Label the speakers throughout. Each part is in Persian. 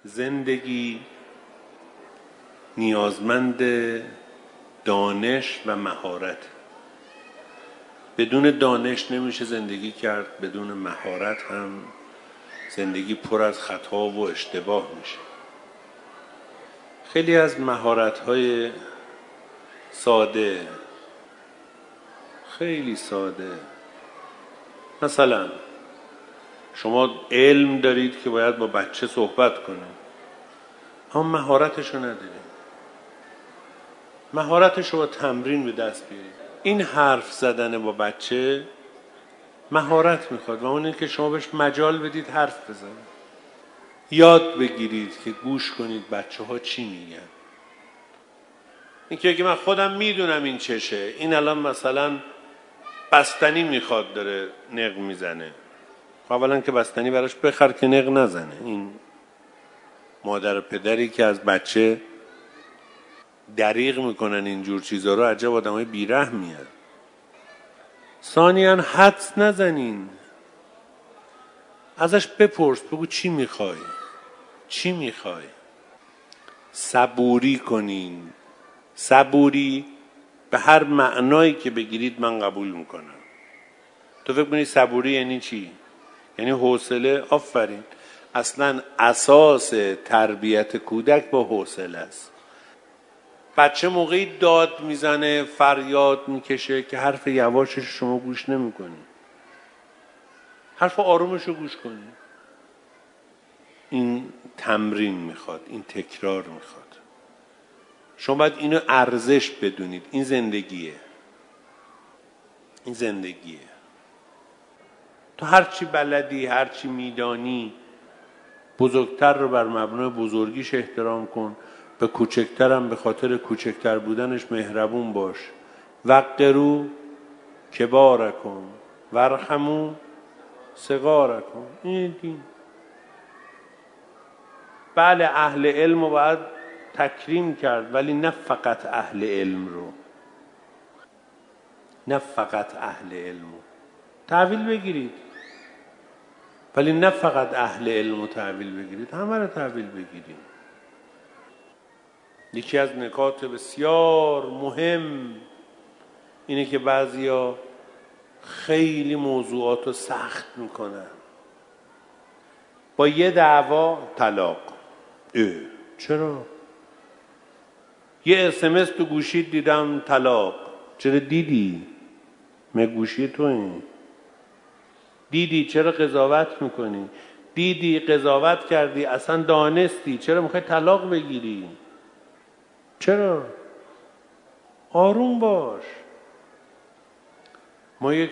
Speaker 1: زندگی نیازمند دانش و مهارت. بدون دانش نمیشه زندگی کرد، بدون مهارت هم زندگی پر از خطا و اشتباه میشه. خیلی از مهارت‌های ساده، خیلی ساده، مثلا شما علم دارید که باید با بچه صحبت کنید، اما مهارتشو ندارید. مهارتشو با تمرین به دست بیارید. این حرف زدن با بچه مهارت میخواد و اون این که شما بهش مجال بدید حرف بزنید. یاد بگیرید که گوش کنید بچه ها چی میگن. این که من خودم میدونم این چشه، این الان مثلا بستنی میخواد داره نق میزنه، اولا که بستنی براش بخر که نق نزنه. این مادر و پدری که از بچه دریغ میکنن اینجور چیزا رو عجب آدمای بیرحم میاد. ثانیاً حدس نزنین، ازش بپرس، بگو چی میخوای، چی میخوای. صبوری کنین. صبوری به هر معنایی که بگیرید من قبول میکنم. تو فکر کنی صبوری یعنی چی؟ یعنی حوصله. آفرین. اصلا اساس تربیت کودک با حوصله است. بچه موقعی داد میزنه، فریاد میکشه که حرف یواشش شما گوش نمیکنی، حرف آرومش رو گوش کنی. این تمرین میخواد، این تکرار میخواد. شما باید اینو ارزش بدونید. این زندگیه، این زندگیه. تو هرچی بلدی، هرچی میدانی، بزرگتر رو بر مبنای بزرگیش احترام کن، به کوچکترم به خاطر کوچکتر بودنش مهربون باش. وقروا کبارکم وارحموا صغارکم. این دین. بله اهل علم رو باید تکریم کرد، ولی نه فقط اهل علم رو، نه فقط اهل علم رو تحویل بگیرید، ولی نه فقط اهل علم رو تحویل بگیرید، همه رو تحویل بگیرید. یکی از نکات بسیار مهم اینه که بعضیا خیلی موضوعات رو سخت میکنن. با یه دعوا طلاق. چرا؟ یه اسمس تو گوشید دیدم طلاق. چرا دیدی؟ من گوشی تو این دیدی؟ چرا قضاوت میکنی؟ دیدی قضاوت کردی، اصلا دانستی، چرا میخوای طلاق بگیری؟ چرا؟ آروم باش. ما یک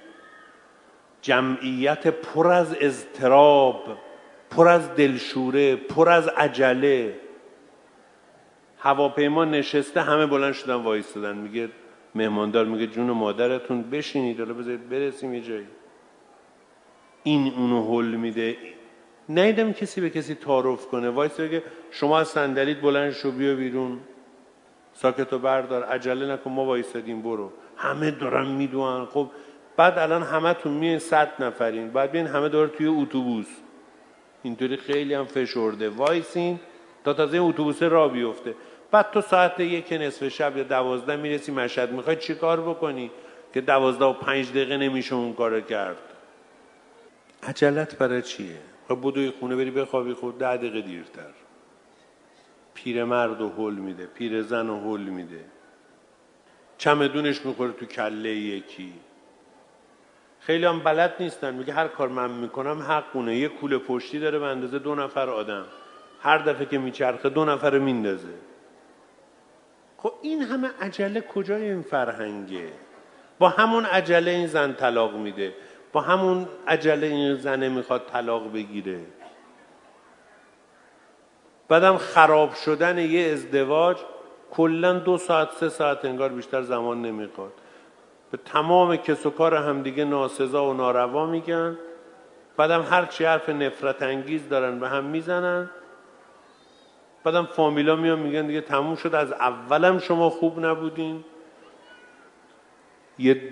Speaker 1: جمعیت پر از اضطراب، پر از دلشوره، پر از عجله. هواپیما نشسته، همه بلند شدن وایستادن، میگه مهماندار میگه جون مادرتون بشینید حالا بذارید برسیم یه جایی. این اونو هول میده. ندیدم کسی به کسی تعارف کنه، وایسته بگه شما از صندلیت بلند شو بیا بیرون، ساکتو بردار، عجله نکن، ما وایستادیم برو. همه دارن میدوئن. خب بعد الان همتون میین 100 نفرین، بعد بیاین همه دور توی اتوبوس، اینطوری خیلی هم فشرده وایسین تا تازه اتوبوس راه بیفته. بعد تو ساعت 1 نصف شب یا 12 میرسی مشهد، میخوای چی کار بکنی که 12 و 5 دقیقه نمیشه اون کارو کرد؟ عجلت برای چیه؟ خب بدوی خونه بری بخوابی، خود 10 دقیقه دیرتر. پیرمرد رو هول میده، پیرزن رو هول میده، چمدونش میخوره تو کله یکی. خیلی هم بلد نیستن، میگه هر کار من میکنم حقونه. یه کوله پشتی داره به اندازه 2 نفر آدم، هر دفعه که میچرخه 2 نفر رو میندازه. خب این همه عجله کجای این فرهنگه؟ با همون عجله این زن طلاق میده، با همون عجله این زنه میخواد طلاق بگیره. بعدم خراب شدن یه ازدواج کلن 2 ساعت 3 ساعت انگار بیشتر زمان نمیخواد. به تمام کس و کار همدیگه ناسزا و ناروا میگن، بعدم هر چی حرف نفرت انگیز دارن به هم میزنن. بعدم فامیلا میان میگن دیگه تموم شد، از اولم شما خوب نبودین. یه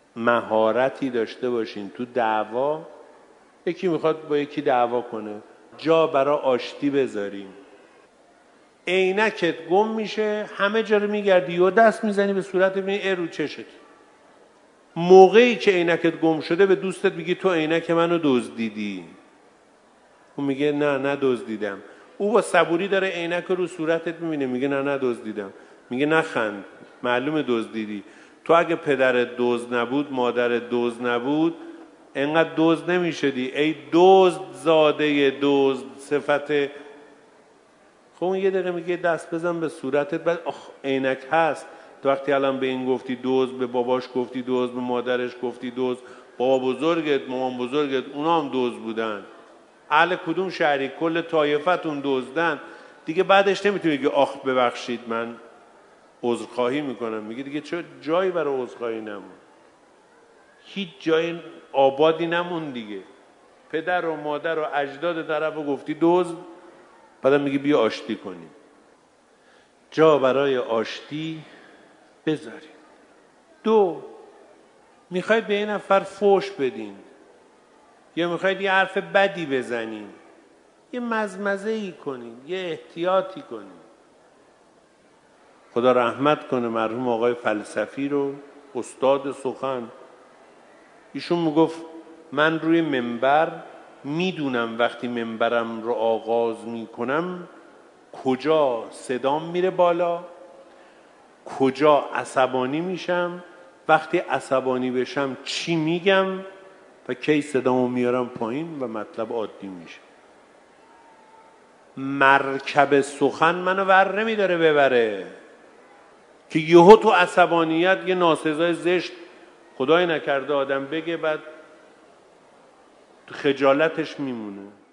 Speaker 1: مهارتی داشته باشین تو دعوا. یکی میخواد با یکی دعوا کنه، جا برای آشتی بذاریم. عینکت گم میشه، همه جا رو میگردی و دست میزنی به صورت، ببینی رو چشت. موقعی که عینکت گم شده به دوستت میگی تو عینک منو دزدیدی. اون میگه نه ندزدیدم. او با صبوری داره عینک رو صورتت میبینه، میگه نه ندزدیدم. میگه نخند، معلومه دزدیدی. تو اگه پدرت دزد نبود، مادرت دزد نبود، انقدر دزد نمیشدی. ای دزد زاده دزد صفت. خب اون یه دقیقه میگه دست بزن به صورتت، بعد عینک هست. تو وقتی الان به این گفتی دزد، به باباش گفتی دزد، به مادرش گفتی دزد، بابا بزرگت، مامان بزرگت اونا هم دزد بودن. اهل کدوم شهری؟ کل طایفتون دزدن. دیگه بعدش نمیتونی بگی آخ ببخشید من عذرخواهی میکنم. میگه دیگه چه جایی برای عذرخواهی نمون، هیچ جای آبادی نمون دیگه. پدر و مادر و اجداد طرفو گفتی دزد، بعدم میگی بیا آشتی کنیم. جا برای آشتی بذاریم. 2، میخواید به این نفر فحش بدین یا میخواید یه حرف بدی بزنین، یه مزمزه‌ای کنین، یه احتیاطی کنین. خدا رحمت کنه مرحوم آقای فلسفی رو، استاد سخن. ایشون میگفت من روی منبر میدونم وقتی منبرم رو آغاز میکنم کجا صدام میره بالا، کجا عصبانی میشم، وقتی عصبانی بشم چی میگم و کی صدامو میارم پایین و مطلب عادی میشه. مرکب سخن منو ور نمیداره ببره که یهو تو عصبانیت یه ناسزای زشت خدای نکرده آدم بگه، بعد خجالتش میمونه.